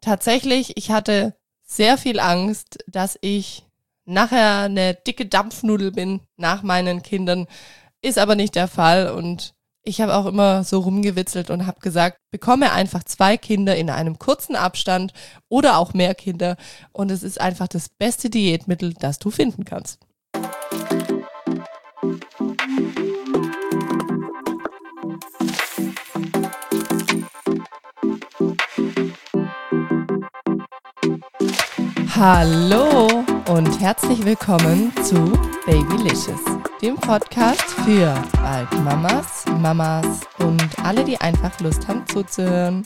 tatsächlich, ich hatte sehr viel Angst, dass ich nachher eine dicke Dampfnudel bin nach meinen Kindern. Ist aber nicht der Fall und ich habe auch immer so rumgewitzelt und habe gesagt, bekomme einfach 2 Kinder in einem kurzen Abstand oder auch mehr Kinder und es ist einfach das beste Diätmittel, das du finden kannst. Hallo und herzlich willkommen zu Babylicious, dem Podcast für bald Mamas und alle, die einfach Lust haben zuzuhören.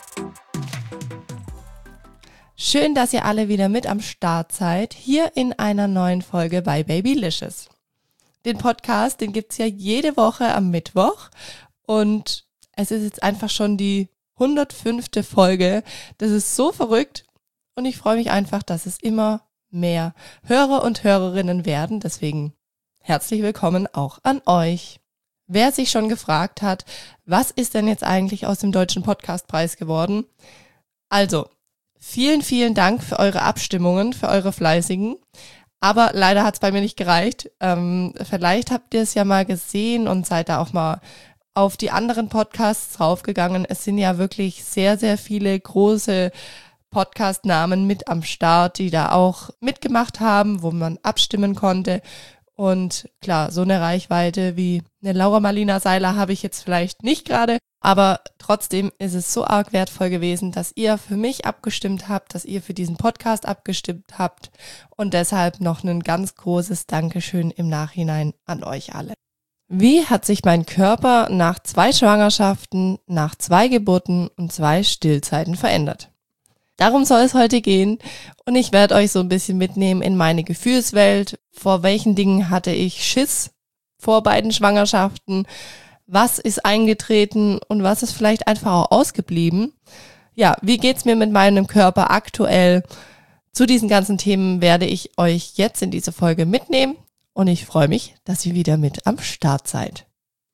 Schön, dass ihr alle wieder mit am Start seid, hier in einer neuen Folge bei Babylicious. Den Podcast, den gibt's ja jede Woche am Mittwoch und es ist jetzt einfach schon die 105. Folge. Das ist so verrückt. Und ich freue mich einfach, dass es immer mehr Hörer und Hörerinnen werden. Deswegen herzlich willkommen auch an euch. Wer sich schon gefragt hat, was ist denn jetzt eigentlich aus dem Deutschen Podcastpreis geworden? Also, vielen, vielen Dank für eure Abstimmungen, für eure fleißigen. Aber leider hat es bei mir nicht gereicht. Vielleicht habt ihr es ja mal gesehen und seid da auch mal auf die anderen Podcasts draufgegangen. Es sind ja wirklich sehr, sehr viele große Podcast-Namen mit am Start, die da auch mitgemacht haben, wo man abstimmen konnte. Und klar, so eine Reichweite wie eine Laura Marlina Seiler habe ich jetzt vielleicht nicht gerade, aber trotzdem ist es so arg wertvoll gewesen, dass ihr für mich abgestimmt habt, dass ihr für diesen Podcast abgestimmt habt und deshalb noch ein ganz großes Dankeschön im Nachhinein an euch alle. Wie hat sich mein Körper nach 2 Schwangerschaften, nach 2 Geburten und 2 Stillzeiten verändert? Darum soll es heute gehen und ich werde euch so ein bisschen mitnehmen in meine Gefühlswelt. Vor welchen Dingen hatte ich Schiss vor beiden Schwangerschaften? Was ist eingetreten und was ist vielleicht einfach auch ausgeblieben? Ja, wie geht's mir mit meinem Körper aktuell? Zu diesen ganzen Themen werde ich euch jetzt in diese Folge mitnehmen und ich freue mich, dass ihr wieder mit am Start seid.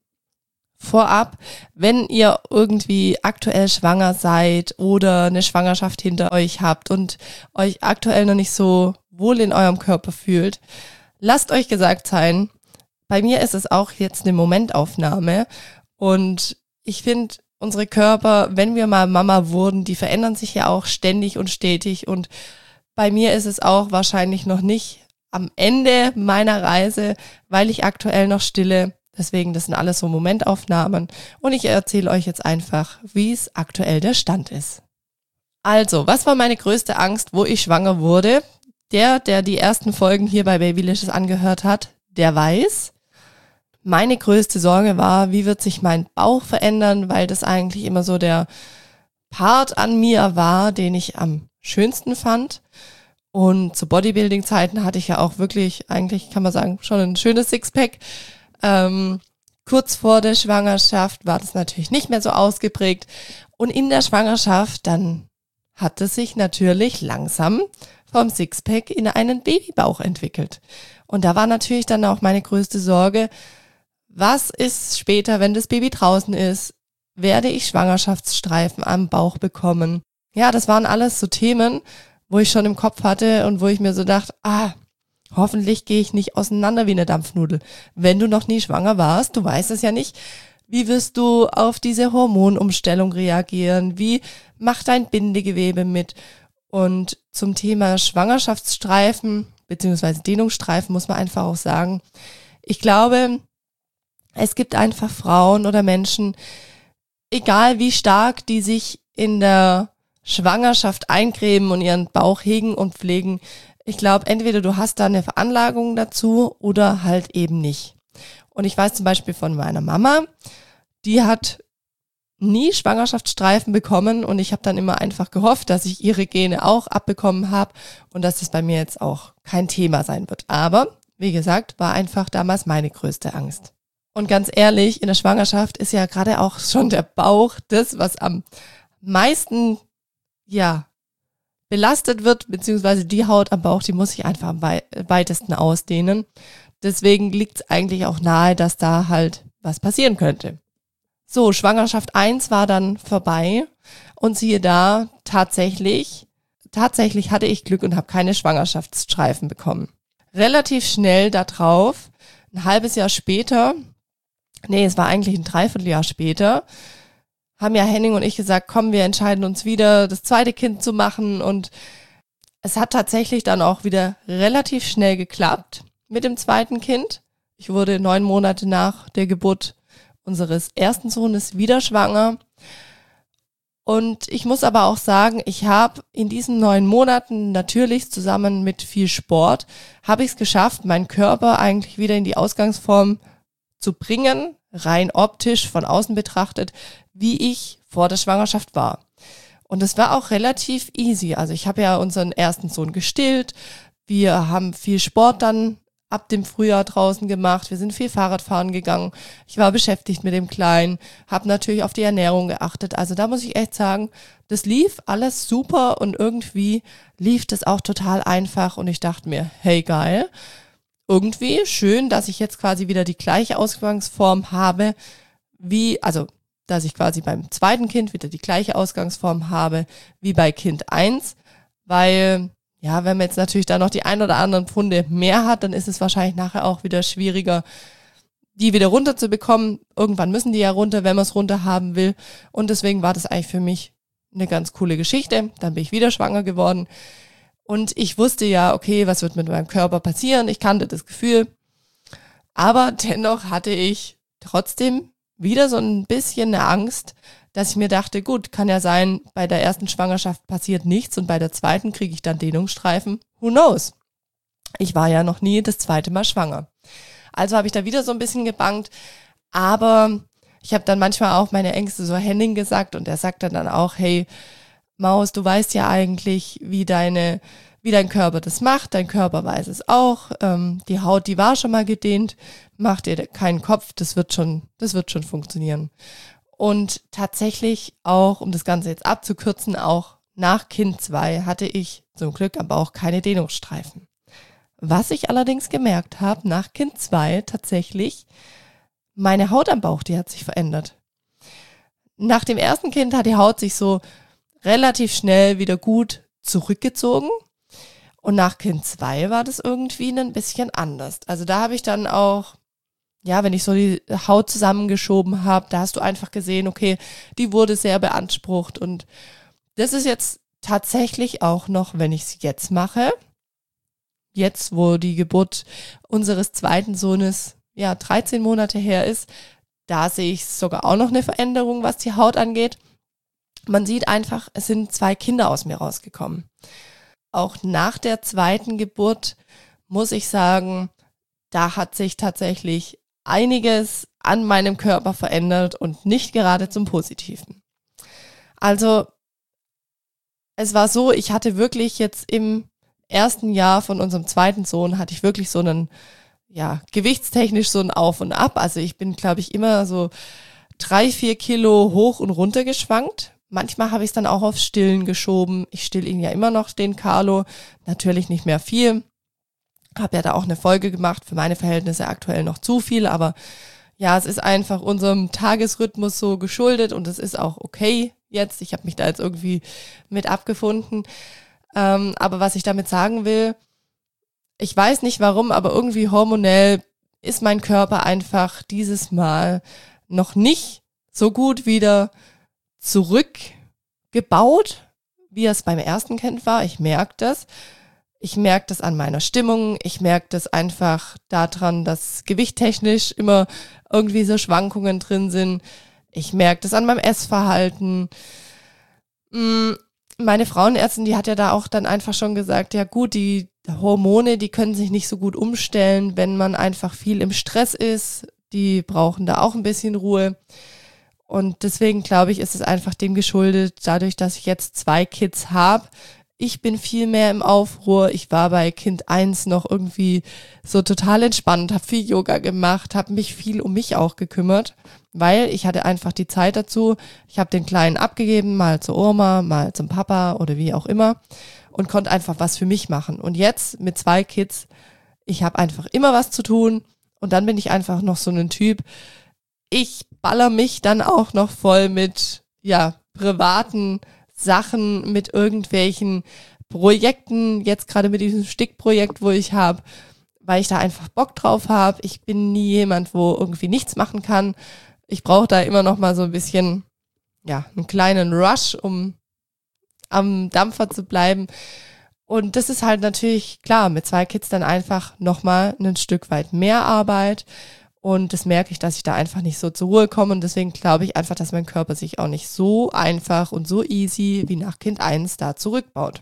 Vorab, wenn ihr irgendwie aktuell schwanger seid oder eine Schwangerschaft hinter euch habt und euch aktuell noch nicht so wohl in eurem Körper fühlt, lasst euch gesagt sein, bei mir ist es auch jetzt eine Momentaufnahme und ich finde, unsere Körper, wenn wir mal Mama wurden, die verändern sich ja auch ständig und stetig und bei mir ist es auch wahrscheinlich noch nicht am Ende meiner Reise, weil ich aktuell noch stille. Deswegen, das sind alles so Momentaufnahmen und ich erzähle euch jetzt einfach, wie es aktuell der Stand ist. Also, was war meine größte Angst, wo ich schwanger wurde? Der die ersten Folgen hier bei Babylicious angehört hat, der weiß. Meine größte Sorge war, wie wird sich mein Bauch verändern, weil das eigentlich immer so der Part an mir war, den ich am schönsten fand. Und zu Bodybuilding-Zeiten hatte ich ja auch wirklich, eigentlich kann man sagen, schon ein schönes Sixpack. Kurz vor der Schwangerschaft war das natürlich nicht mehr so ausgeprägt und in der Schwangerschaft dann hat es sich natürlich langsam vom Sixpack in einen Babybauch entwickelt und da war natürlich dann auch meine größte Sorge, was ist später, wenn das Baby draußen ist, werde ich Schwangerschaftsstreifen am Bauch bekommen? Ja, das waren alles so Themen, wo ich schon im Kopf hatte und wo ich mir so dachte, hoffentlich gehe ich nicht auseinander wie eine Dampfnudel. Wenn du noch nie schwanger warst, du weißt es ja nicht, wie wirst du auf diese Hormonumstellung reagieren? Wie macht dein Bindegewebe mit? Und zum Thema Schwangerschaftsstreifen bzw. Dehnungsstreifen muss man einfach auch sagen, ich glaube, es gibt einfach Frauen oder Menschen, egal wie stark die sich in der Schwangerschaft eincremen und ihren Bauch hegen und pflegen, ich glaube, entweder du hast da eine Veranlagung dazu oder halt eben nicht. Und ich weiß zum Beispiel von meiner Mama, die hat nie Schwangerschaftsstreifen bekommen und ich habe dann immer einfach gehofft, dass ich ihre Gene auch abbekommen habe und dass das bei mir jetzt auch kein Thema sein wird. Aber, wie gesagt, war einfach damals meine größte Angst. Und ganz ehrlich, in der Schwangerschaft ist ja gerade auch schon der Bauch das, was am meisten, belastet wird, beziehungsweise die Haut am Bauch, die muss sich einfach am weitesten ausdehnen. Deswegen liegt es eigentlich auch nahe, dass da halt was passieren könnte. So, Schwangerschaft 1 war dann vorbei und siehe da, tatsächlich tatsächlich hatte ich Glück und habe keine Schwangerschaftsstreifen bekommen. Relativ schnell darauf, ein halbes Jahr später, es war eigentlich ein Dreivierteljahr später, haben ja Henning und ich gesagt, komm, wir entscheiden uns wieder, das zweite Kind zu machen. Und es hat tatsächlich dann auch wieder relativ schnell geklappt mit dem zweiten Kind. Ich wurde 9 Monate nach der Geburt unseres ersten Sohnes wieder schwanger. Und ich muss aber auch sagen, ich habe in diesen 9 Monaten natürlich zusammen mit viel Sport, habe ich es geschafft, meinen Körper eigentlich wieder in die Ausgangsform zu bringen, rein optisch von außen betrachtet, wie ich vor der Schwangerschaft war. Und es war auch relativ easy. Also ich habe ja unseren ersten Sohn gestillt, wir haben viel Sport dann ab dem Frühjahr draußen gemacht. Wir sind viel Fahrradfahren gegangen. Ich war beschäftigt mit dem Kleinen, habe natürlich auf die Ernährung geachtet. Also da muss ich echt sagen, das lief alles super und irgendwie lief das auch total einfach. Und ich dachte mir, hey geil, irgendwie schön, dass ich jetzt quasi wieder die gleiche Ausgangsform habe dass ich quasi beim zweiten Kind wieder die gleiche Ausgangsform habe wie bei Kind 1, weil ja, wenn man jetzt natürlich da noch die ein oder anderen Pfunde mehr hat, dann ist es wahrscheinlich nachher auch wieder schwieriger, die wieder runterzubekommen. Irgendwann müssen die ja runter, wenn man es runter haben will. Und deswegen war das eigentlich für mich eine ganz coole Geschichte. Dann bin ich wieder schwanger geworden. Und ich wusste ja, okay, was wird mit meinem Körper passieren? Ich kannte das Gefühl. Aber dennoch hatte ich trotzdem wieder so ein bisschen eine Angst, dass ich mir dachte, gut, kann ja sein, bei der ersten Schwangerschaft passiert nichts und bei der zweiten kriege ich dann Dehnungsstreifen. Who knows? Ich war ja noch nie das zweite Mal schwanger. Also habe ich da wieder so ein bisschen gebangt. Aber ich habe dann manchmal auch meine Ängste so Henning gesagt und er sagte dann auch, hey, Maus, du weißt ja eigentlich, wie dein Körper das macht. Dein Körper weiß es auch. Die Haut, die war schon mal gedehnt. Mach dir keinen Kopf. Das wird schon funktionieren. Und tatsächlich auch, um das Ganze jetzt abzukürzen, auch nach Kind 2 hatte ich zum Glück am Bauch keine Dehnungsstreifen. Was ich allerdings gemerkt habe, nach Kind 2 tatsächlich, meine Haut am Bauch, die hat sich verändert. Nach dem ersten Kind hat die Haut sich so relativ schnell wieder gut zurückgezogen. Und nach Kind 2 war das irgendwie ein bisschen anders. Also da habe ich dann auch, ja, wenn ich so die Haut zusammengeschoben habe, da hast du einfach gesehen, okay, die wurde sehr beansprucht. Und das ist jetzt tatsächlich auch noch, wenn ich es jetzt mache, jetzt, wo die Geburt unseres zweiten Sohnes, 13 Monate her ist, da sehe ich sogar auch noch eine Veränderung, was die Haut angeht. Man sieht einfach, es sind 2 Kinder aus mir rausgekommen. Auch nach der zweiten Geburt muss ich sagen, da hat sich tatsächlich einiges an meinem Körper verändert und nicht gerade zum Positiven. Also es war so, ich hatte wirklich jetzt im ersten Jahr von unserem zweiten Sohn, hatte ich wirklich so einen, gewichtstechnisch so ein Auf und Ab. Also ich bin, glaube ich, immer so 3-4 Kilo hoch und runter geschwankt. Manchmal habe ich es dann auch aufs Stillen geschoben. Ich still ihn ja immer noch, den Carlo. Natürlich nicht mehr viel. Habe ja da auch eine Folge gemacht, für meine Verhältnisse aktuell noch zu viel, aber ja, es ist einfach unserem Tagesrhythmus so geschuldet und es ist auch okay jetzt. Ich habe mich da jetzt irgendwie mit abgefunden. Aber was ich damit sagen will, ich weiß nicht warum, aber irgendwie hormonell ist mein Körper einfach dieses Mal noch nicht so gut wieder zurückgebaut, wie es beim ersten Kind war. Ich merke das. Ich merke das an meiner Stimmung. Ich merke das einfach daran, dass gewichttechnisch immer irgendwie so Schwankungen drin sind. Ich merke das an meinem Essverhalten. Meine Frauenärztin, die hat ja da auch dann einfach schon gesagt, ja gut, die Hormone, die können sich nicht so gut umstellen, wenn man einfach viel im Stress ist. Die brauchen da auch ein bisschen Ruhe. Und deswegen glaube ich, ist es einfach dem geschuldet, dadurch, dass ich jetzt 2 Kids habe. Ich bin viel mehr im Aufruhr. Ich war bei Kind 1 noch irgendwie so total entspannt, habe viel Yoga gemacht, habe mich viel um mich auch gekümmert, weil ich hatte einfach die Zeit dazu. Ich habe den Kleinen abgegeben, mal zur Oma, mal zum Papa oder wie auch immer und konnte einfach was für mich machen. Und jetzt mit 2 Kids, ich habe einfach immer was zu tun und dann bin ich einfach noch so ein Typ. Ich baller mich dann auch noch voll mit, privaten Sachen, mit irgendwelchen Projekten, jetzt gerade mit diesem Stickprojekt, wo ich habe, weil ich da einfach Bock drauf habe. Ich bin nie jemand, wo irgendwie nichts machen kann. Ich brauche da immer noch mal so ein bisschen, ja, einen kleinen Rush, um am Dampfer zu bleiben. Und das ist halt natürlich, klar, mit 2 Kids dann einfach noch mal ein Stück weit mehr Arbeit. Und das merke ich, dass ich da einfach nicht so zur Ruhe komme. Und deswegen glaube ich einfach, dass mein Körper sich auch nicht so einfach und so easy wie nach Kind 1 da zurückbaut.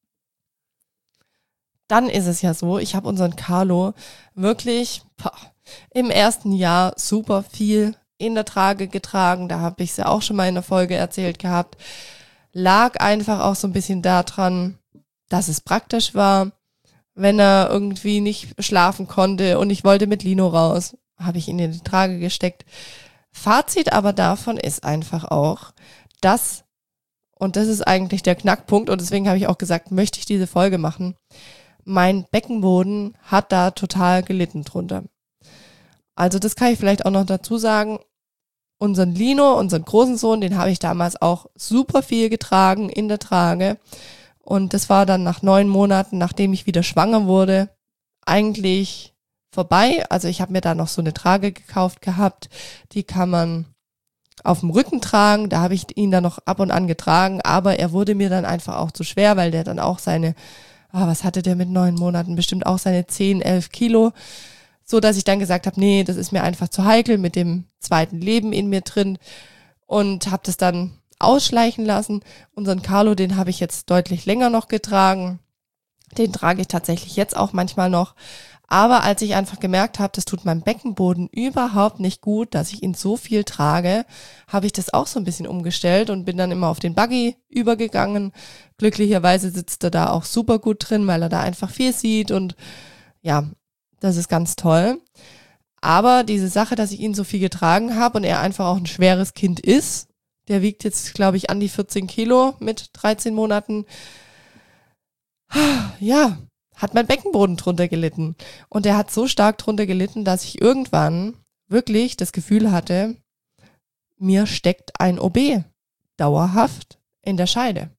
Dann ist es ja so, ich habe unseren Carlo wirklich im ersten Jahr super viel in der Trage getragen. Da habe ich es ja auch schon mal in der Folge erzählt gehabt. Lag einfach auch so ein bisschen daran, dass es praktisch war, wenn er irgendwie nicht schlafen konnte und ich wollte mit Lino raus, habe ich ihn in die Trage gesteckt. Fazit aber davon ist einfach auch, dass, und das ist eigentlich der Knackpunkt und deswegen habe ich auch gesagt, möchte ich diese Folge machen, mein Beckenboden hat da total gelitten drunter. Also das kann ich vielleicht auch noch dazu sagen, unseren Lino, unseren großen Sohn, den habe ich damals auch super viel getragen in der Trage. Und das war dann nach 9 Monaten, nachdem ich wieder schwanger wurde, eigentlich vorbei. Also ich habe mir da noch so eine Trage gekauft gehabt, die kann man auf dem Rücken tragen. Da habe ich ihn dann noch ab und an getragen, aber er wurde mir dann einfach auch zu schwer, weil der dann auch seine, was hatte der mit 9 Monaten? Bestimmt auch seine 10, 11 Kilo. So dass ich dann gesagt habe, nee, das ist mir einfach zu heikel mit dem zweiten Leben in mir drin und habe das dann ausschleichen lassen. Unseren Carlo, den habe ich jetzt deutlich länger noch getragen. Den trage ich tatsächlich jetzt auch manchmal noch. Aber als ich einfach gemerkt habe, das tut meinem Beckenboden überhaupt nicht gut, dass ich ihn so viel trage, habe ich das auch so ein bisschen umgestellt und bin dann immer auf den Buggy übergegangen. Glücklicherweise sitzt er da auch super gut drin, weil er da einfach viel sieht und ja, das ist ganz toll. Aber diese Sache, dass ich ihn so viel getragen habe und er einfach auch ein schweres Kind ist, der wiegt jetzt, glaube ich, an die 14 Kilo mit 13 Monaten, ja, hat mein Beckenboden drunter gelitten. Und er hat so stark drunter gelitten, dass ich irgendwann wirklich das Gefühl hatte, mir steckt ein OB dauerhaft in der Scheide.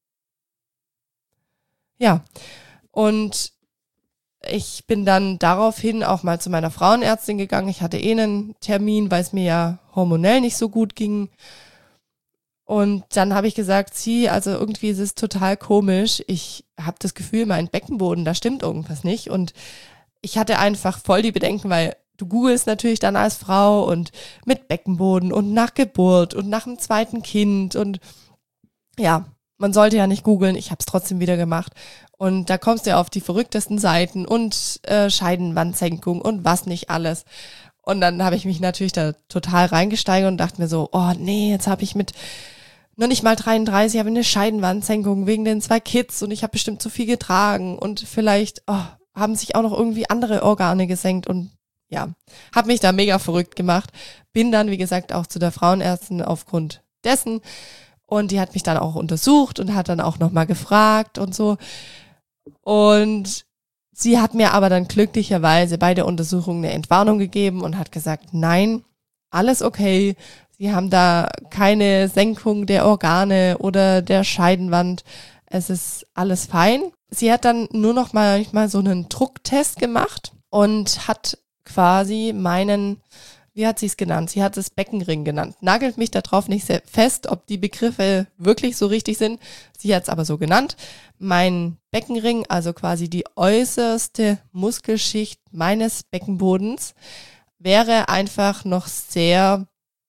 Ja, und ich bin dann daraufhin auch mal zu meiner Frauenärztin gegangen. Ich hatte einen Termin, weil es mir ja hormonell nicht so gut ging. Und dann habe ich gesagt, also irgendwie ist es total komisch. Ich habe das Gefühl, mein Beckenboden, da stimmt irgendwas nicht. Und ich hatte einfach voll die Bedenken, weil du googelst natürlich dann als Frau und mit Beckenboden und nach Geburt und nach dem zweiten Kind. Und ja, man sollte ja nicht googeln. Ich habe es trotzdem wieder gemacht. Und da kommst du ja auf die verrücktesten Seiten und Scheidenwandsenkung und was nicht alles. Und dann habe ich mich natürlich da total reingesteigert und dachte mir so, oh nee, jetzt habe ich mit noch nicht mal 33, habe eine Scheidenwandsenkung wegen den 2 Kids und ich habe bestimmt zu viel getragen und vielleicht haben sich auch noch irgendwie andere Organe gesenkt und ja, habe mich da mega verrückt gemacht. Bin dann, wie gesagt, auch zu der Frauenärztin aufgrund dessen und die hat mich dann auch untersucht und hat dann auch nochmal gefragt und so. Und sie hat mir aber dann glücklicherweise bei der Untersuchung eine Entwarnung gegeben und hat gesagt, nein, alles okay. Sie haben da keine Senkung der Organe oder der Scheidenwand. Es ist alles fein. Sie hat dann nur noch mal so einen Drucktest gemacht und hat quasi wie hat sie es genannt? Sie hat es Beckenring genannt. Nagelt mich darauf nicht sehr fest, ob die Begriffe wirklich so richtig sind. Sie hat es aber so genannt. Mein Beckenring, also quasi die äußerste Muskelschicht meines Beckenbodens, wäre einfach noch sehr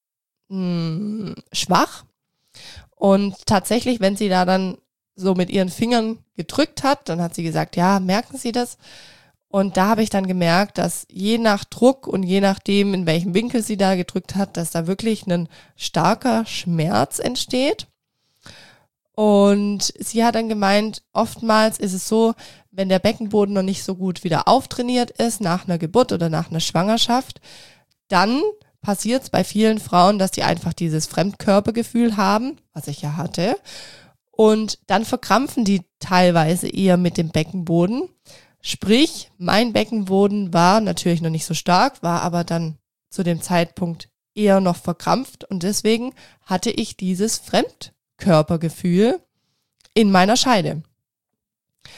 schwach. Und tatsächlich, wenn sie da dann so mit ihren Fingern gedrückt hat, dann hat sie gesagt, ja, merken Sie das? Und da habe ich dann gemerkt, dass je nach Druck und je nachdem, in welchem Winkel sie da gedrückt hat, dass da wirklich ein starker Schmerz entsteht. Und sie hat dann gemeint, oftmals ist es so, wenn der Beckenboden noch nicht so gut wieder auftrainiert ist nach einer Geburt oder nach einer Schwangerschaft, dann passiert es bei vielen Frauen, dass die einfach dieses Fremdkörpergefühl haben, was ich ja hatte. Und dann verkrampfen die teilweise eher mit dem Beckenboden. Sprich, mein Beckenboden war natürlich noch nicht so stark, war aber dann zu dem Zeitpunkt eher noch verkrampft und deswegen hatte ich dieses Fremdkörpergefühl in meiner Scheide.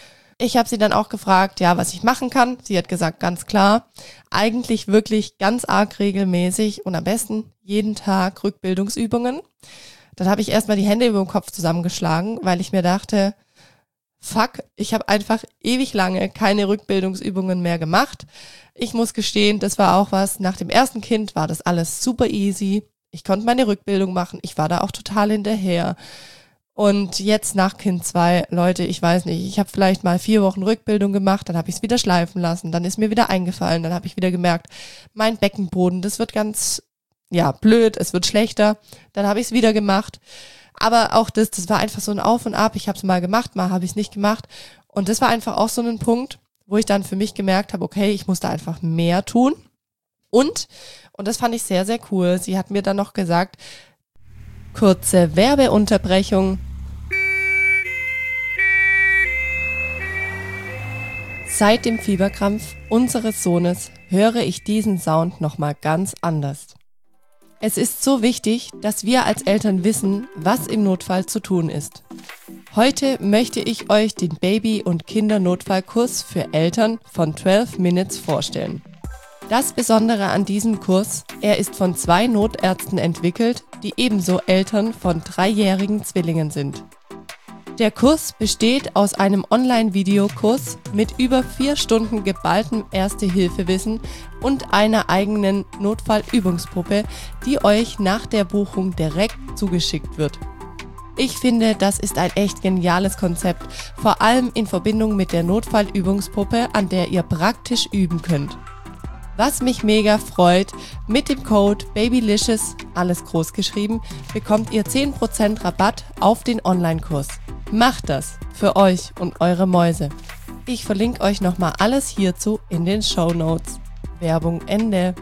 Ich habe sie dann auch gefragt, ja, was ich machen kann. Sie hat gesagt, ganz klar, eigentlich wirklich ganz arg regelmäßig und am besten jeden Tag Rückbildungsübungen. Dann habe ich erstmal die Hände über dem Kopf zusammengeschlagen, weil ich mir dachte, fuck, ich habe einfach ewig lange keine Rückbildungsübungen mehr gemacht. Ich muss gestehen, das war auch was. Nach dem ersten Kind war das alles super easy. Ich konnte meine Rückbildung machen. Ich war da auch total hinterher. Und jetzt nach Kind 2, Leute, ich weiß nicht, ich habe vielleicht mal 4 Wochen Rückbildung gemacht, dann habe ich es wieder schleifen lassen, dann ist mir wieder eingefallen, dann habe ich wieder gemerkt, mein Beckenboden, das wird ganz, blöd, es wird schlechter, dann habe ich es wieder gemacht. Aber auch das war einfach so ein Auf und Ab, ich habe es mal gemacht, mal habe ich es nicht gemacht. Und das war einfach auch so ein Punkt, wo ich dann für mich gemerkt habe, okay, ich muss da einfach mehr tun. Und das fand ich sehr, sehr cool, sie hat mir dann noch gesagt, kurze Werbeunterbrechung. Seit dem Fieberkrampf unseres Sohnes höre ich diesen Sound nochmal ganz anders. Es ist so wichtig, dass wir als Eltern wissen, was im Notfall zu tun ist. Heute möchte ich euch den Baby- und Kindernotfallkurs für Eltern von 12 Minutes vorstellen. Das Besondere an diesem Kurs, er ist von 2 Notärzten entwickelt, die ebenso Eltern von 3-jährigen Zwillingen sind. Der Kurs besteht aus einem Online-Videokurs mit über 4 Stunden geballtem Erste-Hilfe-Wissen und einer eigenen Notfallübungspuppe, die euch nach der Buchung direkt zugeschickt wird. Ich finde, das ist ein echt geniales Konzept, vor allem in Verbindung mit der Notfallübungspuppe, an der ihr praktisch üben könnt. Was mich mega freut, mit dem Code BABYLICIOUS, alles groß geschrieben, bekommt ihr 10% Rabatt auf den Online-Kurs. Macht das für euch und eure Mäuse. Ich verlinke euch nochmal alles hierzu in den Shownotes. Werbung Ende.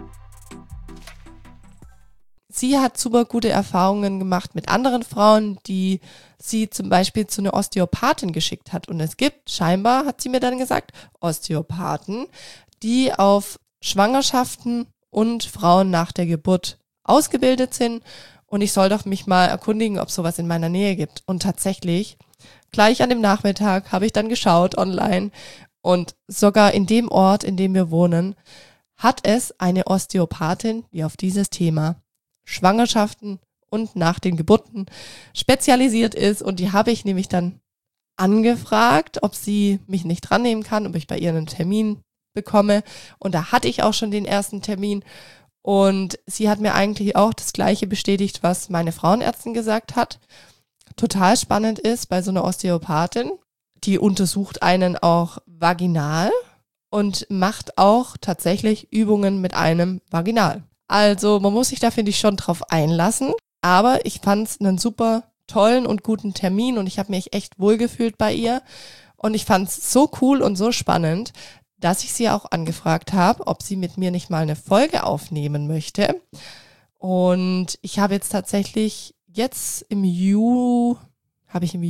Sie hat super gute Erfahrungen gemacht mit anderen Frauen, die sie zum Beispiel zu einer Osteopathin geschickt hat. Und es gibt scheinbar, hat sie mir dann gesagt, Osteopathen, die auf Schwangerschaften und Frauen nach der Geburt ausgebildet sind. Und ich soll doch mich mal erkundigen, ob es sowas in meiner Nähe gibt. Und tatsächlich, gleich an dem Nachmittag habe ich dann geschaut online und sogar in dem Ort, in dem wir wohnen, hat es eine Osteopathin, die auf dieses Thema Schwangerschaften und nach den Geburten spezialisiert ist. Und die habe ich nämlich dann angefragt, ob sie mich nicht dran nehmen kann, ob ich bei ihr einen Termin bekomme. Und da hatte ich auch schon den ersten Termin. Und sie hat mir eigentlich auch das Gleiche bestätigt, was meine Frauenärztin gesagt hat. Total spannend ist bei so einer Osteopathin, die untersucht einen auch vaginal und macht auch tatsächlich Übungen mit einem vaginal. Also man muss sich da, finde ich, schon drauf einlassen. Aber ich fand es einen super tollen und guten Termin und ich habe mich echt wohlgefühlt bei ihr. Und ich fand es so cool und so spannend, dass ich sie auch angefragt habe, ob sie mit mir nicht mal eine Folge aufnehmen möchte. Und ich habe jetzt tatsächlich im Juli habe ich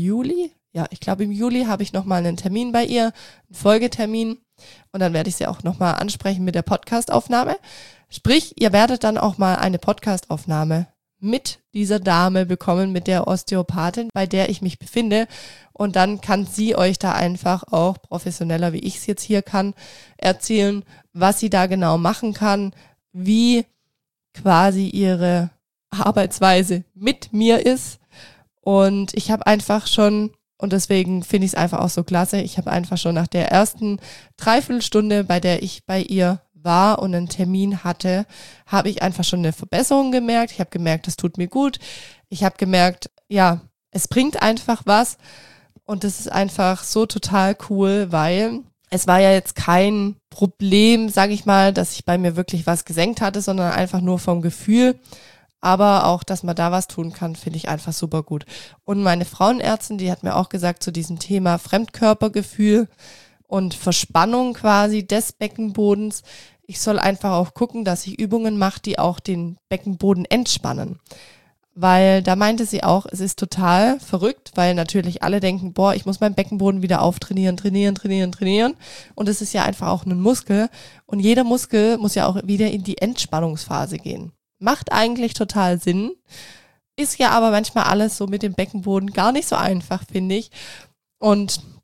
nochmal einen Termin bei ihr, einen Folgetermin. Und dann werde ich sie auch nochmal ansprechen mit der Podcastaufnahme. Sprich, ihr werdet dann auch mal eine Podcastaufnahme mit dieser Dame bekommen, mit der Osteopathin, bei der ich mich befinde. Und dann kann sie euch da einfach auch professioneller, wie ich es jetzt hier kann, erzählen, was sie da genau machen kann, wie quasi ihre Arbeitsweise mit mir ist. Und ich habe einfach schon, und deswegen finde ich es einfach auch so klasse, ich habe einfach schon nach der ersten Dreiviertelstunde, bei der ich bei ihr war und einen Termin hatte, habe ich einfach schon eine Verbesserung gemerkt. Ich habe gemerkt, das tut mir gut. Ich habe gemerkt, ja, es bringt einfach was. Und das ist einfach so total cool, weil es war ja jetzt kein Problem, sage ich mal, dass ich bei mir wirklich was gesenkt hatte, sondern einfach nur vom Gefühl. Aber auch, dass man da was tun kann, finde ich einfach super gut. Und meine Frauenärztin, die hat mir auch gesagt zu diesem Thema Fremdkörpergefühl und Verspannung quasi des Beckenbodens, ich soll einfach auch gucken, dass ich Übungen mache, die auch den Beckenboden entspannen. Weil da meinte sie auch, es ist total verrückt, weil natürlich alle denken, boah, ich muss meinen Beckenboden wieder auftrainieren, trainieren. Und es ist ja einfach auch ein Muskel. Und jeder Muskel muss ja auch wieder in die Entspannungsphase gehen. Macht eigentlich total Sinn. Ist ja aber manchmal alles so mit dem Beckenboden gar nicht so einfach, finde ich. Und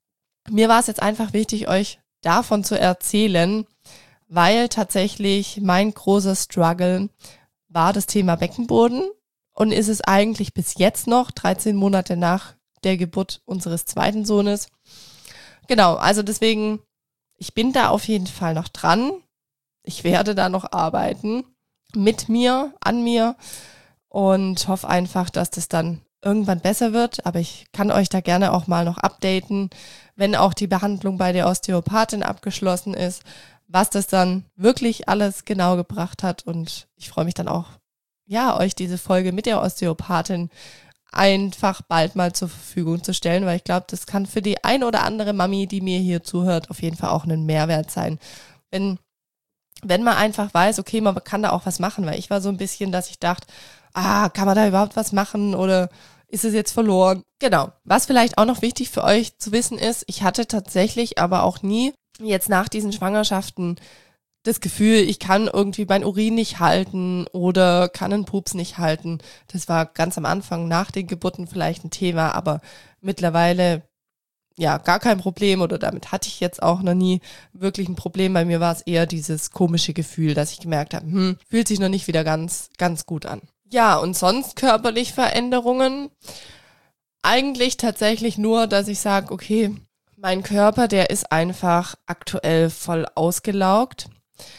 mir war es jetzt einfach wichtig, euch davon zu erzählen, weil tatsächlich mein großer Struggle war das Thema Beckenboden und ist es eigentlich bis jetzt noch, 13 Monate nach der Geburt unseres zweiten Sohnes. Genau, also deswegen, ich bin da auf jeden Fall noch dran. Ich werde da noch arbeiten mit mir, an mir und hoffe einfach, dass das dann irgendwann besser wird. Aber ich kann euch da gerne auch mal noch updaten, wenn auch die Behandlung bei der Osteopathin abgeschlossen ist, was das dann wirklich alles genau gebracht hat. Und ich freue mich dann auch, ja, euch diese Folge mit der Osteopathin einfach bald mal zur Verfügung zu stellen, weil ich glaube, das kann für die ein oder andere Mami, die mir hier zuhört, auf jeden Fall auch ein Mehrwert sein. Wenn man einfach weiß, okay, man kann da auch was machen, weil ich war so ein bisschen, dass ich dachte, kann man da überhaupt was machen oder ist es jetzt verloren? Genau. Was vielleicht auch noch wichtig für euch zu wissen ist, ich hatte tatsächlich aber auch nie jetzt nach diesen Schwangerschaften das Gefühl, ich kann irgendwie mein Urin nicht halten oder kann einen Pups nicht halten. Das war ganz am Anfang nach den Geburten vielleicht ein Thema, aber mittlerweile ja gar kein Problem oder damit hatte ich jetzt auch noch nie wirklich ein Problem. Bei mir war es eher dieses komische Gefühl, dass ich gemerkt habe, fühlt sich noch nicht wieder ganz, ganz gut an. Ja, und sonst körperlich Veränderungen. Eigentlich tatsächlich nur, dass ich sage, okay, mein Körper, der ist einfach aktuell voll ausgelaugt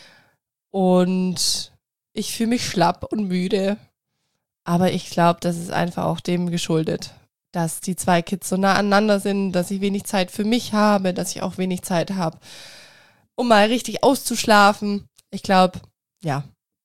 und ich fühle mich schlapp und müde. Aber ich glaube, das ist einfach auch dem geschuldet, dass die 2 Kids so nah aneinander sind, dass ich wenig Zeit für mich habe, dass ich auch wenig Zeit habe, um mal richtig auszuschlafen. Ich glaube, ja,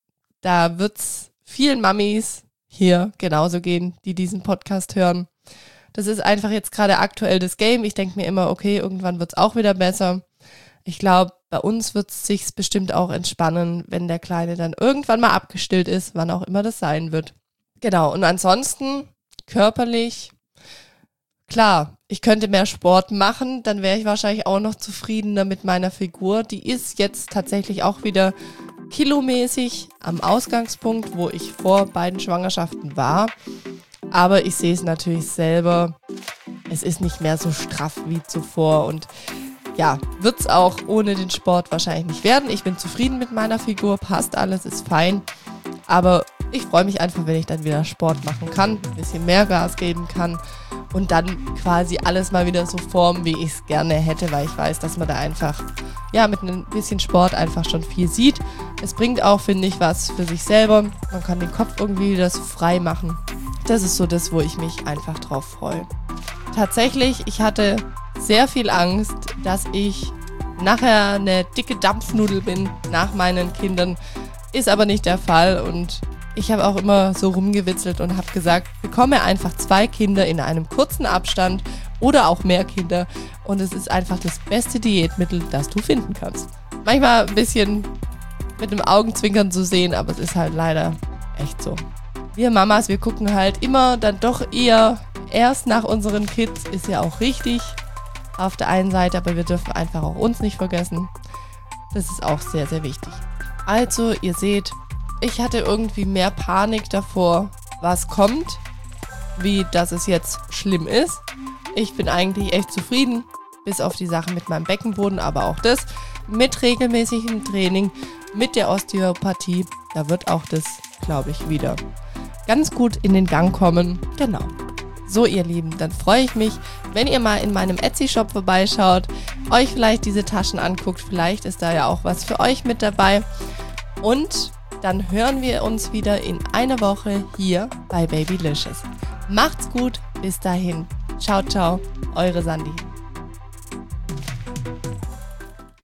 da wird's vielen Mamis hier genauso gehen, die diesen Podcast hören. Das ist einfach jetzt gerade aktuell das Game. Ich denke mir immer, okay, irgendwann wird's auch wieder besser. Ich glaube, bei uns wird es sich bestimmt auch entspannen, wenn der Kleine dann irgendwann mal abgestillt ist, wann auch immer das sein wird. Genau, und ansonsten körperlich, klar, ich könnte mehr Sport machen, dann wäre ich wahrscheinlich auch noch zufriedener mit meiner Figur. Die ist jetzt tatsächlich auch wieder kilomäßig am Ausgangspunkt, wo ich vor beiden Schwangerschaften war. Aber ich sehe es natürlich selber, es ist nicht mehr so straff wie zuvor und ja, wird es auch ohne den Sport wahrscheinlich nicht werden. Ich bin zufrieden mit meiner Figur, passt alles, ist fein. Aber ich freue mich einfach, wenn ich dann wieder Sport machen kann, ein bisschen mehr Gas geben kann und dann quasi alles mal wieder so formen, wie ich es gerne hätte, weil ich weiß, dass man da einfach, ja, mit ein bisschen Sport einfach schon viel sieht. Es bringt auch, finde ich, was für sich selber. Man kann den Kopf irgendwie wieder so frei machen. Das ist so das, wo ich mich einfach drauf freue. Tatsächlich, ich hatte sehr viel Angst, dass ich nachher eine dicke Dampfnudel bin nach meinen Kindern. Ist aber nicht der Fall und ich habe auch immer so rumgewitzelt und habe gesagt, bekomme einfach 2 Kinder in einem kurzen Abstand oder auch mehr Kinder und es ist einfach das beste Diätmittel, das du finden kannst. Manchmal ein bisschen mit einem Augenzwinkern zu sehen, aber es ist halt leider echt so. Wir Mamas, wir gucken halt immer dann doch eher erst nach unseren Kids, ist ja auch richtig auf der einen Seite, aber wir dürfen einfach auch uns nicht vergessen. Das ist auch sehr, sehr wichtig. Also, ihr seht, ich hatte irgendwie mehr Panik davor, was kommt, wie dass es jetzt schlimm ist. Ich bin eigentlich echt zufrieden, bis auf die Sache mit meinem Beckenboden, aber auch das mit regelmäßigem Training, mit der Osteopathie, da wird auch das, glaube ich, wieder ganz gut in den Gang kommen. Genau. So, ihr Lieben, dann freue ich mich, wenn ihr mal in meinem Etsy-Shop vorbeischaut, euch vielleicht diese Taschen anguckt, vielleicht ist da ja auch was für euch mit dabei. Und dann hören wir uns wieder in einer Woche hier bei Babylicious. Macht's gut, bis dahin. Ciao, ciao, eure Sandy.